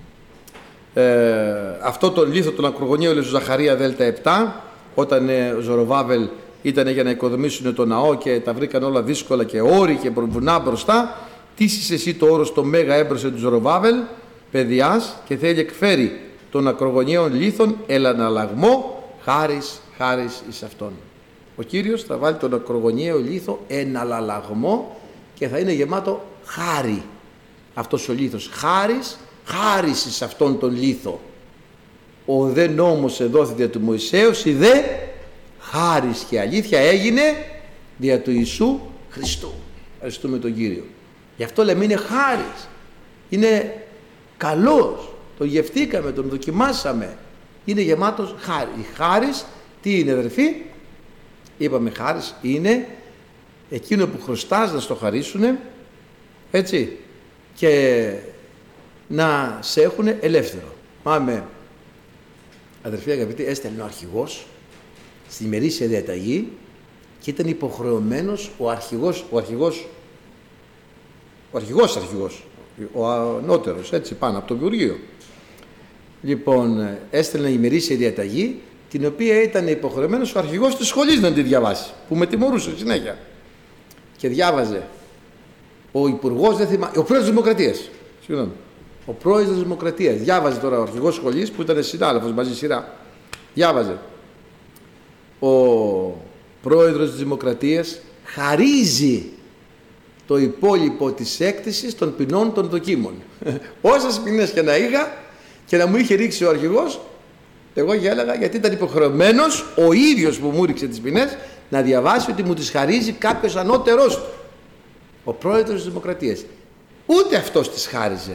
Ε, αυτό το λίθο των ακρογωνιαίων, λέει Ζαχαρία Δέλτα επτά, όταν ε, ο Ζωροβάβελ ήταν για να οικοδομήσουν το ναό και τα βρήκαν όλα δύσκολα και όρη και βουνά μπροστά, τήσεις εσύ το όρος το μέγα έμπρωσε του Ζωροβάβελ, παιδιάς, και θέλει εκφέρει των ακρογωνιαίων λίθων ελαναλλαγμό, χάρις, χάρις εις αυτόν. Ο Κύριος θα βάλει τον ακρογωνιαίο λίθο εναλλαγμό και θα είναι γεμάτο χάρη. Αυτός ο λίθος χάρις, χάρις εις αυτόν τον λίθο. Ο δε νόμος εδόθη δια του Μωυσέως, η δε χάρις και αλήθεια έγινε δια του Ιησού Χριστού. Ευχαριστούμε τον Κύριο. Γι' αυτό λέμε είναι χάρις. Είναι καλός. Τον γευτήκαμε, τον δοκιμάσαμε. Είναι γεμάτος χάρη. Η χάρις τι είναι, αδερφοί? Είπαμε χάρις είναι εκείνο που χρωστάς να στο χαρίσουνε, έτσι, και να σε έχουν ελεύθερο. Πάμε, αδερφοί αγαπητοί, έστελνε ο αρχηγός στην ημερήσια διαταγή και ήταν υποχρεωμένος ο αρχηγός, ο αρχηγός, ο αρχηγός αρχηγός, ο ανώτερος, έτσι, πάνω από το Υπουργείο. Λοιπόν, έστελνε η ημερήσια διαταγή, την οποία ήταν υποχρεωμένος ο αρχηγός της σχολής να τη διαβάσει, που με τιμωρούσε συνέχεια. Και διάβαζε ο υπουργός, δεν θυμάμαι, ο πρόεδρος της Δημοκρατίας. Συγγνώμη. Ο πρόεδρος της Δημοκρατίας. Διάβαζε τώρα ο αρχηγός σχολής, που ήταν συνάδελφος μαζί σειρά. Διάβαζε. Ο πρόεδρος της Δημοκρατίας χαρίζει το υπόλοιπο της έκτησης των ποινών των δοκίμων. Όσες ποινές και να είχα και να μου είχε ρίξει ο αρχηγός, εγώ γέλαγα, γιατί ήταν υποχρεωμένος ο ίδιος που μου ρίξε τις ποινές να διαβάσει ότι μου τις χαρίζει κάποιος ανώτερός του. Ο πρόεδρος της Δημοκρατίας. Ούτε αυτός τις χάριζε.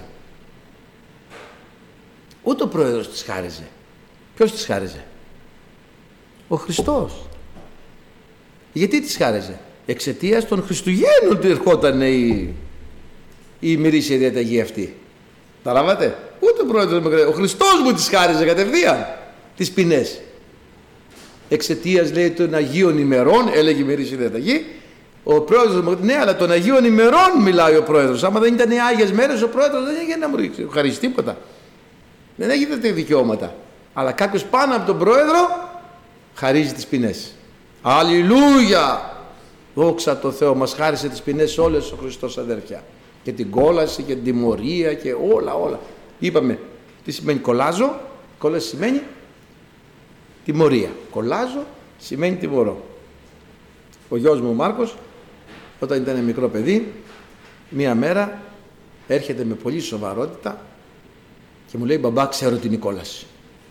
Ούτε ο πρόεδρος τις χάριζε. Ποιος τις χάριζε? Ο Χριστός. Γιατί τις χάριζε? Εξαιτίας των Χριστουγέννων του ερχόταν η, η ημερήσια διαταγή αυτή. Τα λάβατε? Ούτε ο πρόεδρος της Δημοκρατίας. Ο Χριστός μου τις χάριζε κατευθείαν τις ποινές. Εξαιτίας, λέει, των Αγίων ημερών, έλεγε η ημερήσια διαταγή, Ο πρόεδρος, ναι, αλλά των Αγίων ημερών μιλάει ο πρόεδρος. Άμα δεν ήταν οι Άγιες μέρες, ο πρόεδρος δεν έγινε να μου ευχαριστεί τίποτα. Δεν έχει τέτοια δικαιώματα. Αλλά κάποιος πάνω από τον πρόεδρο χαρίζει τις ποινές. Αλληλούια! Δόξα τω Θεώ, μας χάρισε τις ποινές όλες ο Χριστός, αδέρφια. Και την κόλαση και την τιμωρία και όλα, όλα. Είπαμε, τι σημαίνει κολλάζω? Κόλαση σημαίνει τιμωρία. Κολλάζω σημαίνει τιμωρώ. Ο γιος μου ο Μάρκος, όταν ήταν μικρό παιδί, μία μέρα έρχεται με πολύ σοβαρότητα και μου λέει, μπαμπά, ξέρω την κόλαση.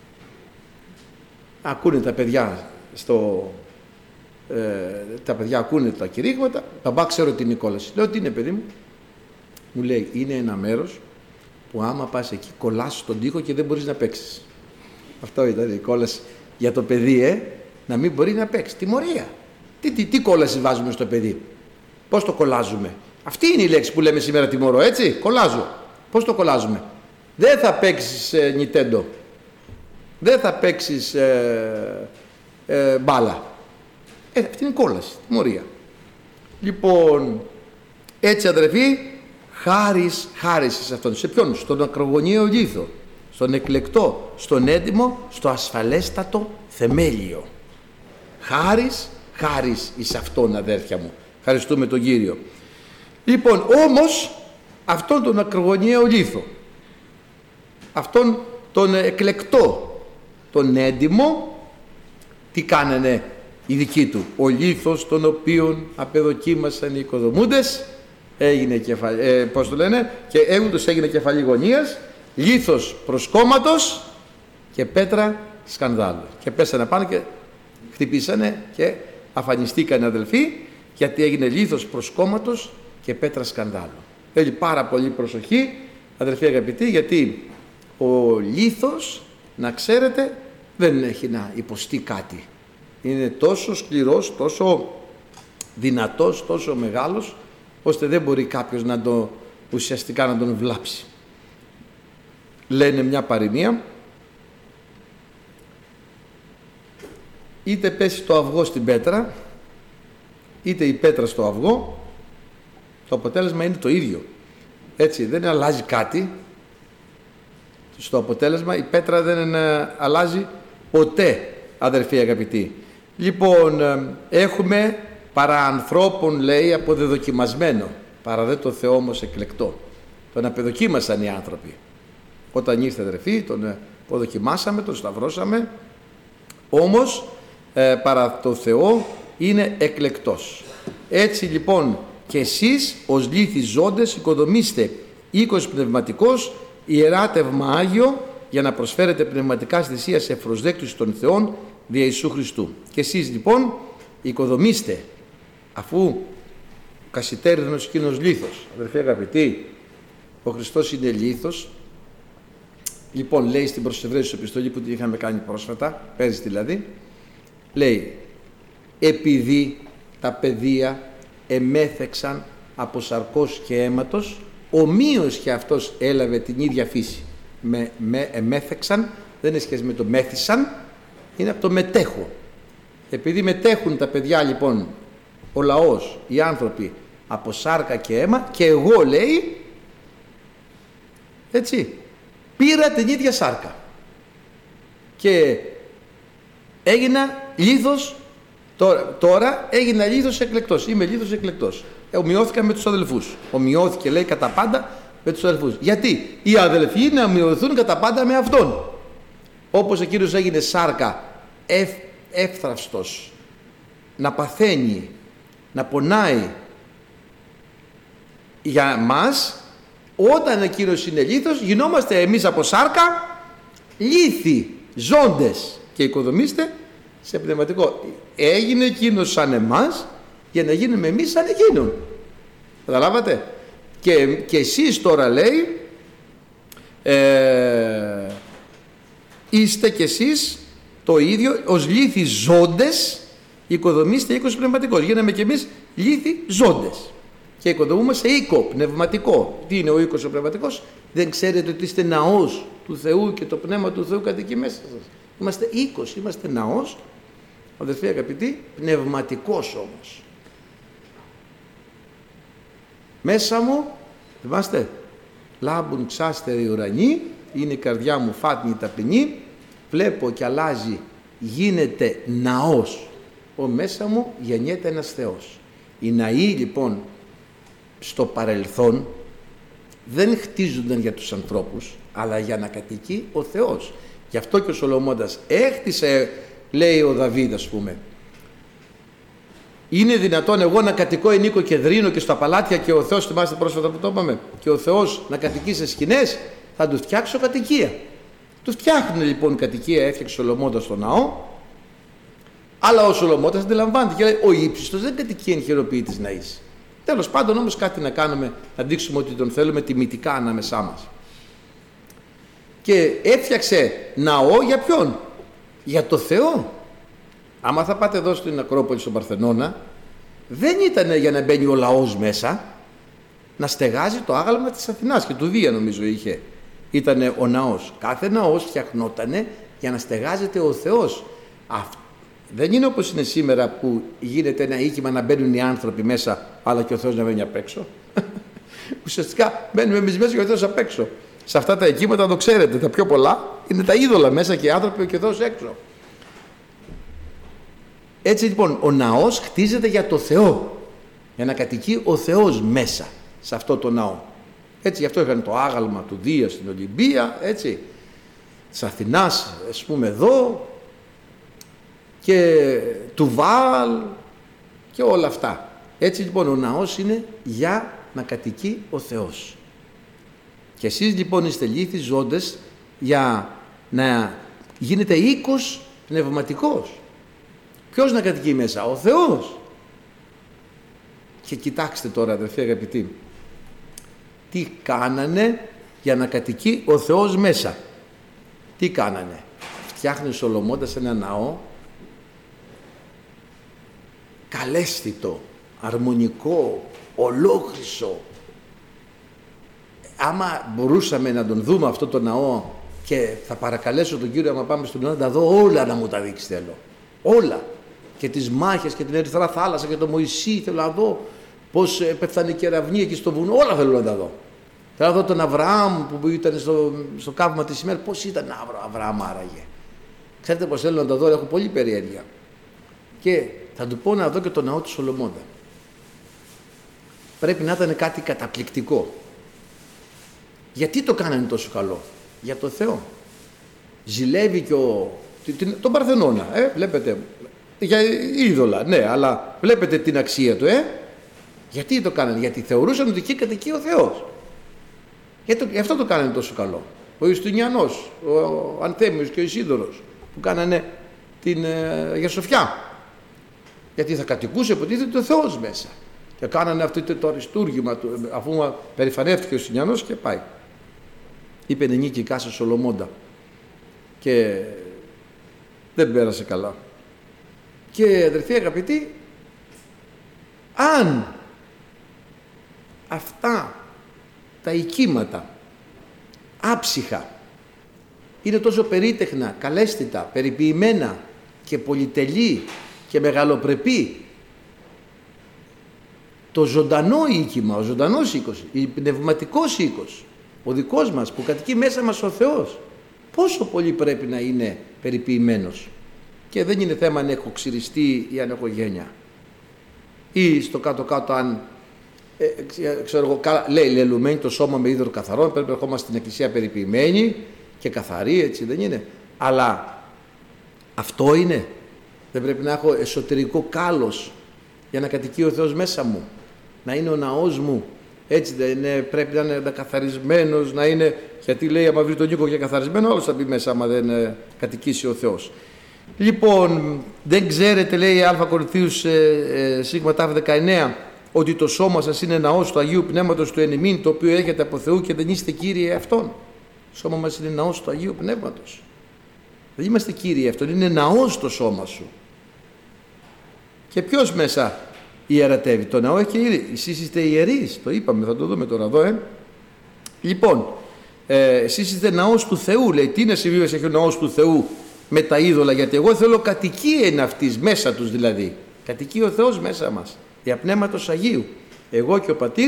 Ακούνε τα παιδιά στο... Ε, τα παιδιά ακούνε τα κηρύγματα, μπαμπά, ξέρω την κόλαση. Λέω, τι είναι, παιδί μου? Μου λέει, είναι ένα μέρος που άμα πας εκεί κολλάς στον τοίχο και δεν μπορείς να παίξεις. Αυτό ήταν η κόλαση για το παιδί, ε, να μην μπορεί να παίξει. Τιμωρία. Τι, τι, τι κόλαση βάζουμε στο παιδί? Πώς το κολλάζουμε? Αυτή είναι η λέξη που λέμε σήμερα, τιμωρώ, έτσι. Κολλάζω. Πώς το κολλάζουμε? Δεν θα παίξεις ε, Nintendo. Δεν θα παίξεις ε, ε, μπάλα. Ε, αυτή είναι η κόλαση, τιμωρία. Λοιπόν, έτσι αδερφοί, χάρις, χάρις σε αυτόν. Σε ποιον? Στον ακρογωνιαίο λίθο, στον εκλεκτό, στον έντιμο, στο ασφαλέστατο θεμέλιο. Χάρις, χάρις εις αυτόν, αδέρφια μου. Ευχαριστούμε τον Κύριο. Λοιπόν, όμως, αυτόν τον ακρογωνιαίο λίθο, αυτόν τον εκλεκτό, τον έντιμο, τι κάνανε οι δικοί του? Ο λίθος τον οποίον απεδοκίμασαν οι οικοδομούντες έγινε κεφαλή, ε, πώς το λένε, και έγκουτος έγινε κεφαλή γωνίας, λίθος προσκόμματος και πέτρα σκανδάλου. Και πέσανε πάνω και χτυπήσανε και αφανιστήκανε, αδελφοί, γιατί έγινε λίθος προσκόμματος και πέτρα σκανδάλου. Θέλει πάρα πολύ προσοχή, αδελφοί αγαπητοί, γιατί ο λίθος, να ξέρετε, δεν έχει να υποστεί κάτι. Είναι τόσο σκληρός, τόσο δυνατός, τόσο μεγάλος, ώστε δεν μπορεί κάποιος να το, ουσιαστικά να τον βλάψει. Λένε μια παροιμία, είτε πέσει το αυγό στην πέτρα, είτε η πέτρα στο αυγό, το αποτέλεσμα είναι το ίδιο. Έτσι, δεν αλλάζει κάτι. Στο αποτέλεσμα η πέτρα δεν αλλάζει ποτέ, αδερφοί αγαπητοί. Λοιπόν, έχουμε παρά ανθρώπων, λέει, αποδεδοκιμασμένο, παρά δε το Θεό όμως εκλεκτό. Τον απεδοκίμασαν οι άνθρωποι. Όταν ήρθε, αδερφοί, τον αποδοκιμάσαμε, τον σταυρώσαμε, όμως ε, παρά το Θεό είναι εκλεκτός. Έτσι λοιπόν και εσείς ως λίθοι ζώντες οικοδομήστε οίκος πνευματικός, ιεράτευμα Άγιο, για να προσφέρετε πνευματικά θυσία σε ευπροσδέκτους των Θεών δια Ιησού Χριστού. Και εσείς λοιπόν οικοδομήστε, αφού κασιτέρινος εκείνος λίθος. Αδερφοί αγαπητοί, ο Χριστός είναι λίθος. Λοιπόν, λέει στην προς Εβραίους επιστολή που την είχαμε κάνει πρόσφατα, πέρυσι δηλαδή, λέει, επειδή τα παιδεία εμέθεξαν από σαρκός και αίματος, ομοίως και αυτός έλαβε την ίδια φύση. Με, με εμέθεξαν, δεν είναι σχέση με το μέθησαν, είναι από το μετέχω. Επειδή μετέχουν τα παιδιά λοιπόν, ο λαός, οι άνθρωποι, από σάρκα και αίμα, και εγώ, λέει, έτσι, πήρα την ίδια σάρκα και έγινα λίθος. Τώρα, τώρα έγινα λίθος εκλεκτός, είμαι λίθος εκλεκτός. Ομοιώθηκα με τους αδελφούς. Ομοιώθηκε, λέει, κατά πάντα με τους αδελφούς. Γιατί οι αδελφοί να ομοιωθούν κατά πάντα με αυτόν. Όπως εκείνος έγινε σάρκα, ευ, εύθραυστος, να παθαίνει, να πονάει για μας, όταν εκείνος είναι λίθος, γινόμαστε εμείς από σάρκα λίθοι, ζώντες, και οικοδομήστε σε πνευματικό. Έγινε εκείνος σαν εμάς για να γίνουμε εμείς σαν εκείνον. Καταλάβατε? Και, και εσείς τώρα, λέει, ε, είστε κι εσείς το ίδιο, ως λίθοι ζώντες οικοδομήστε οίκος πνευματικός. Γίναμε κι εμείς λίθοι ζώντες και οικοδομούμε σε οίκο πνευματικό. Τι είναι ο οίκος ο πνευματικός? Δεν ξέρετε ότι είστε ναός του Θεού και το Πνεύμα του Θεού κατοικεί μέσα σας? Είμαστε οίκος, είμαστε ναός, αδελφοί αγαπητοί, πνευματικός όμως. Μέσα μου, θυμάστε, λάμπουν ξάστεροι ουρανοί, είναι η καρδιά μου φάτνη ταπεινή, βλέπω και αλλάζει, γίνεται ναός. Ο μέσα μου γεννιέται ένας Θεός. Οι ναοί λοιπόν στο παρελθόν δεν χτίζονταν για τους ανθρώπους, αλλά για να κατοικεί ο Θεός. Γι' αυτό και ο Σολομώντας έχτισε, λέει ο Δαβίδ, ας πούμε, είναι δυνατόν εγώ να κατοικώ εν οίκο κεδρίνο και στα παλάτια και ο Θεός, θυμάστε πρόσφατα που το είπαμε, και ο Θεός να κατοικεί σε σκηνές? Θα του φτιάξω κατοικία. Του φτιάχνουν λοιπόν κατοικία, έφτιαξε ο Σολομώντας στο ναό, αλλά ο Σολομώντας αντιλαμβάνεται και λέει, ο ύψιστος δεν κατοικεί εν χειροποίητης ναής. Τέλος πάντων όμως κάτι να κάνουμε, να δείξουμε ότι τον θέλουμε τιμητικά ανάμεσά μας. Και έφτιαξε ναό για ποιον? Για το Θεό. Άμα θα πάτε εδώ στην Ακρόπολη στον Παρθενώνα, δεν ήταν για να μπαίνει ο λαός μέσα, να στεγάζει το άγαλμα της Αθηνάς, και του Δία νομίζω είχε. Ήτανε ο ναός. Κάθε ναός φτιαχνότανε για να στεγάζεται ο Θεός. Αυτό δεν είναι όπως είναι σήμερα που γίνεται ένα οίκημα να μπαίνουν οι άνθρωποι μέσα, αλλά και ο Θεός να μπαίνει απ' έξω. Ουσιαστικά μπαίνουμε εμείς μέσα και ο Θεός απ' έξω. Σε αυτά τα οικήματα, το ξέρετε, τα πιο πολλά είναι τα είδωλα μέσα και οι άνθρωποι και ο Θεός έξω. Έτσι λοιπόν ο ναός χτίζεται για το Θεό, για να κατοικεί ο Θεός μέσα σε αυτό το ναό. Έτσι γι' αυτό είχαν το άγαλμα του Δία στην Ολυμπία, έτσι, της Αθηνάς, ας πούμε εδώ, και του Βάλ και όλα αυτά. Έτσι λοιπόν ο ναός είναι για να κατοικεί ο Θεός. Και εσείς λοιπόν είστε λίθοι ζώντες για να γίνετε οίκος πνευματικός. Ποιος να κατοικεί μέσα? Ο Θεός. Και κοιτάξτε τώρα, αδερφοί αγαπητοί, τι κάνανε για να κατοικεί ο Θεός μέσα. Τι κάνανε? Φτιάχνει ο Σολομώντας ένα ναό καλέσθητο, αρμονικό, ολόχρυσο. Άμα μπορούσαμε να τον δούμε αυτό το ναό, και θα παρακαλέσω τον Κύριο, άμα πάμε στον ναό, να τα δω όλα, να μου τα δείξει θέλω. Όλα. Και τις μάχες και την Ερυθρά θάλασσα και τον Μωυσή, θέλω να δω πώς πέφτανε οι κεραυνοί εκεί στο βουνό, όλα θέλω να τα δω. Θέλω να δω τον Αβραάμ που ήταν στο, στο καύμα της ημέρας, πώς ήταν ο Αβραάμ άραγε. Ξέρετε πώς θέλω να τα δω, έχω πολύ περιέργεια. Και θα του πω να δω και το ναό του Σολομώντα. Πρέπει να ήταν κάτι καταπληκτικό. Γιατί το κάνανε τόσο καλό? Για το Θεό. Ζηλεύει και ο, τον Παρθενώνα, ε, βλέπετε, για είδωλα, ναι, αλλά βλέπετε την αξία του, ε. Γιατί το κάνανε? Γιατί θεωρούσαν ότι εκεί κατοικεί ο Θεός. Γι' αυτό το κάνανε τόσο καλό. Ο Ιουστινιανός, ο Ανθέμιος και ο Ισίδωρος που κάνανε την ε, Αγία Σοφιά. Γιατί θα κατοικούσε υποτίθεται ο Θεός μέσα. Και κάνανε αυτό το αριστούργημα του, αφού περηφανεύτηκε ο Ιουστινιανός και πάει. Είπε νίκη κάσε Σολομώντα. Και δεν πέρασε καλά. Και αδερφοί αγαπητοί, αν αυτά τα οικήματα άψυχα είναι τόσο περίτεχνα, καλέσθητα, περιποιημένα και πολυτελή και μεγαλοπρεπή, το ζωντανό οίκημα, ο ζωντανός οίκος, ο πνευματικός οίκος, ο δικός μας που κατοικεί μέσα μας ο Θεός, πόσο πολύ πρέπει να είναι περιποιημένος. Και δεν είναι θέμα αν έχω ξυριστεί ή αν έχω γένεια. Ή στο κάτω-κάτω αν ε, ξέρω εγώ, λέει λελουμένη το σώμα με είδωρο καθαρό, πρέπει να ερχόμαστε στην εκκλησία περιποιημένοι και καθαροί, έτσι δεν είναι? Αλλά αυτό είναι? Δεν πρέπει να έχω εσωτερικό κάλος για να κατοικεί ο Θεός μέσα μου, να είναι ο ναός μου? Έτσι δεν είναι? Πρέπει να είναι καθαρισμένος, να είναι, γιατί λέει άμα βρει τον οίκο και καθαρισμένο, όλος θα μπει μέσα άμα δεν ε, κατοικήσει ο Θεός. Λοιπόν, δεν ξέρετε, λέει Α Κορινθίους ε, ε, σίγμα τάφ δεκαεννέα, ότι το σώμα σας είναι ναός του Αγίου Πνεύματος του εν ημίν, το οποίο έχετε από Θεού και δεν είστε κύριοι αυτόν. Το σώμα μας είναι ναός του Αγίου Πνεύματος. Δεν είμαστε κύριοι αυτόν, είναι ναός το σώμα σου. Και ποιος μέσα ιερατεύει? Το ναό έχει ιερεί. Εσείς είστε ιερείς, το είπαμε, θα το δούμε τώρα εδώ. Ε. Λοιπόν, ε, εσείς είστε ναός του Θεού, λέει. Τι είναι συμβίβαση έχει ο ναός του Θεού με τα είδωλα? Γιατί εγώ θέλω κατοικία είναι αυτής, μέσα τους δηλαδή. Κατοικεί ο Θεός μέσα μας, δια Πνεύματος Αγίου. Εγώ και ο Πατήρ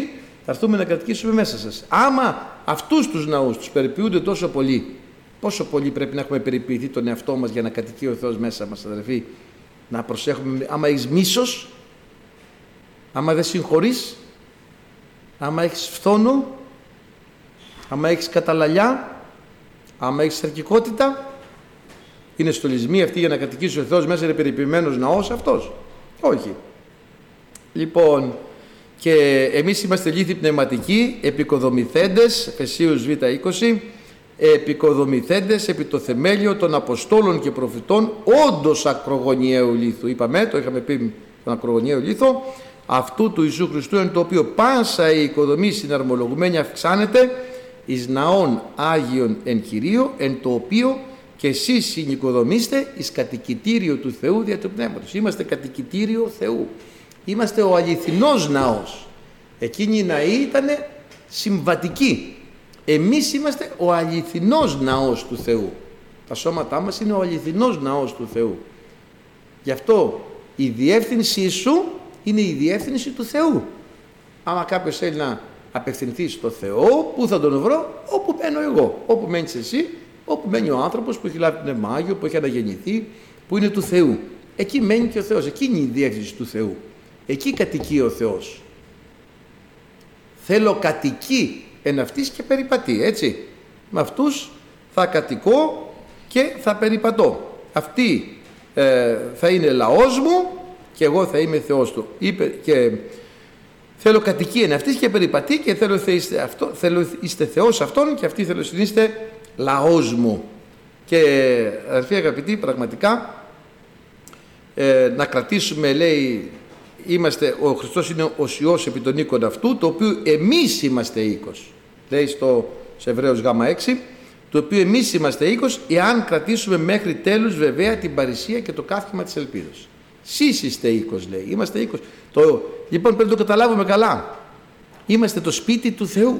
Θα έρθουμε να κατοικήσουμε μέσα σας. Άμα αυτούς τους ναούς τους περιποιούνται τόσο πολύ, πόσο πολύ πρέπει να έχουμε περιποιηθεί τον εαυτό μας για να κατοικεί ο Θεός μέσα μας, αδερφοί. Να προσέχουμε, άμα έχεις μίσος, άμα δεν συγχωρείς, άμα έχεις φθόνο, άμα έχεις καταλαλιά, άμα έχεις θρακικότητα, είναι στολισμοί αυτοί για να κατοικήσει ο Θεός μέσα, είναι περιποιημένος ναός αυτός? Όχι. Λοιπόν, και εμείς είμαστε λίθοι πνευματικοί, επικοδομηθέντες, Εφεσίους Β είκοσι, επικοδομηθέντες επί το θεμέλιο των Αποστόλων και Προφητών, όντως ακρογωνιαίου λίθου. Είπαμε, το είχαμε πει τον ακρογωνιαίο λίθο, αυτού του Ιησού Χριστού, εν το οποίο πάσα η οικοδομή συναρμολογουμένη αυξάνεται εις ναών Άγιον εν Κυρίω, εν το οποίο και εσείς συνοικοδομήστε εις κατοικητήριο του Θεού δια του Πνεύματος. Είμαστε κατοικητήριο Θεού. Είμαστε ο αληθινός ναός. Εκείνοι οι ναοί ήταν συμβατικοί. Εμείς είμαστε ο αληθινός ναός του Θεού. Τα σώματά μας είναι ο αληθινός ναός του Θεού. Γι' αυτό η διεύθυνσή σου είναι η διεύθυνση του Θεού. Άμα κάποιος θέλει να απευθυνθεί στο Θεό, πού θα τον βρω? Όπου μένω εγώ. Όπου μένεις εσύ, όπου μένει ο άνθρωπος που έχει λάβει πνεύμα Άγιο, που έχει αναγεννηθεί, που είναι του Θεού. Εκεί μένει και ο Θεός. Εκεί είναι η διεύθυνση του Θεού. Εκεί κατοικεί ο Θεός. Θέλω κατοικεί εν αυτής και περιπατεί, έτσι. Με αυτούς θα κατοικώ και θα περιπατώ. Αυτή ε, θα είναι λαός μου και εγώ θα είμαι Θεός του. Είπε, και θέλω κατοικεί εν αυτής και περιπατεί και θέλω, είστε, αυτό, θέλω είστε Θεός αυτόν και αυτοί θέλω είστε λαός μου. Και αδερφοί αγαπητοί, πραγματικά ε, να κρατήσουμε, λέει, είμαστε, ο Χριστός είναι ο Υιός επί των οίκων αυτού, το οποίο εμείς είμαστε οίκος. Λέει στο σε Εβραίους Γ έξι, το οποίο εμείς είμαστε οίκος, εάν κρατήσουμε μέχρι τέλους βεβαία την παρησία και το καύχημα της ελπίδος. Σεις είστε οίκος, λέει, είμαστε οίκος. Το, λοιπόν, πρέπει να το καταλάβουμε καλά. Είμαστε το σπίτι του Θεού.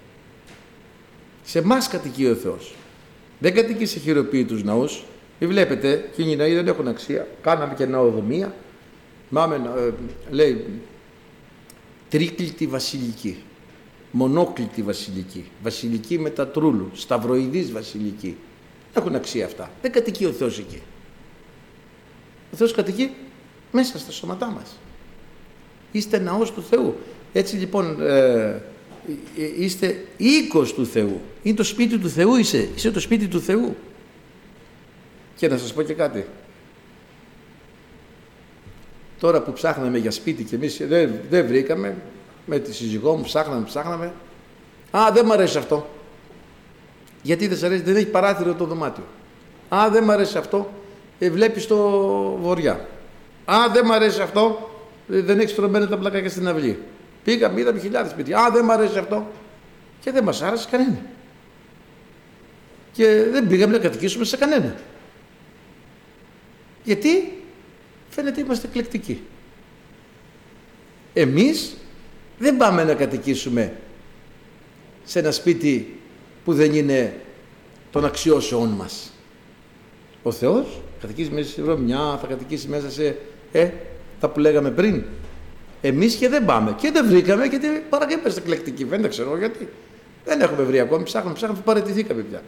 Σε εμάς κατοικεί ο Θεός. Δεν κατοικεί σε χειροποίητους ναούς. Μην βλέπετε, εκείνοι οι ναοί δεν έχουν αξία. Κάναμε και ναοδομία. Μάμε, ε, λέει, τρίκλητη βασιλική, μονόκλητη βασιλική, βασιλική με τα τρούλου, σταυροειδής βασιλική. Έχουν αξία αυτά. Δεν κατοικεί ο Θεός εκεί. Ο Θεός κατοικεί μέσα στα σώματά μας. Είστε ναός του Θεού. Έτσι λοιπόν ε, είστε οίκος του Θεού. Είναι το σπίτι του Θεού, είσαι. Είσαι το σπίτι του Θεού. Και να σας πω και κάτι. Τώρα που ψάχναμε για σπίτι και εμείς δεν, δεν βρήκαμε, με τη σύζυγό μου ψάχναμε, ψάχναμε. Α, δεν μ' αρέσει αυτό. Γιατί δεν σ' αρέσει? Δεν έχει παράθυρο το δωμάτιο. Α, δεν μ' αρέσει αυτό. Ε, βλέπεις το βοριά. Α, δεν μ' αρέσει αυτό. Ε, δεν έχει στρωμμένα τα πλακάκια στην αυλή. Πήγαμε, είδαμε χιλιάδες σπίτια. Α, δεν μ' αρέσει αυτό. Και δεν μας άρεσε κανένα. Και δεν πήγαμε να κατοικήσουμε σε κανένα. Γιατί? Φαίνεται είμαστε εκλεκτικοί. Εμείς δεν πάμε να κατοικήσουμε σε ένα σπίτι που δεν είναι των αξιώσεών μας. Ο Θεός κατοικήσει μέσα σε βρωμιά, θα κατοικήσει μέσα σε ε, τα που λέγαμε πριν. Εμείς και δεν πάμε. Και δεν βρήκαμε γιατί παρά είμαστε εκλεκτικοί. Δεν ξέρω γιατί. Δεν έχουμε βρει ακόμη. Ψάχνουμε, ψάχνουμε, παραιτηθήκαμε πια.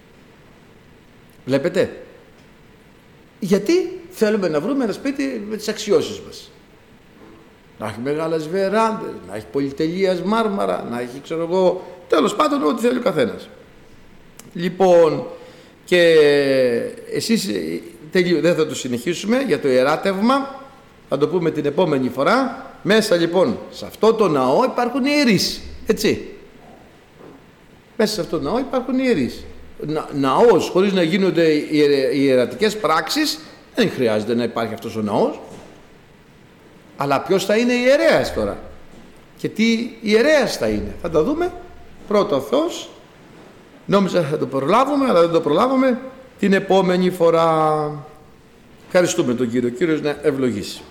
Βλέπετε. Γιατί θέλουμε να βρούμε ένα σπίτι με τις αξιώσεις μας. Να έχει μεγάλες βεράντες, να έχει πολυτελείας μάρμαρα, να έχει, ξέρω εγώ, τέλος πάντων ό,τι θέλει ο καθένας. Λοιπόν, και εσείς τελείω, δεν θα το συνεχίσουμε για το ιεράτευμα, θα το πούμε την επόμενη φορά. Μέσα λοιπόν σε αυτό το ναό υπάρχουν ιερείς, έτσι. Μέσα σε αυτό το ναό υπάρχουν ιερείς. Να, ναός χωρίς να γίνονται ιερατικές πράξεις, δεν χρειάζεται να υπάρχει αυτός ο ναός. Αλλά ποιος θα είναι ιερέας τώρα και τι ιερέας θα είναι, θα τα δούμε. Πρώτα ο Θεός. Νόμιζα θα το προλάβουμε, αλλά δεν το προλάβουμε την επόμενη φορά. Ευχαριστούμε τον Κύριο. Ο Κύριος να ευλογήσει.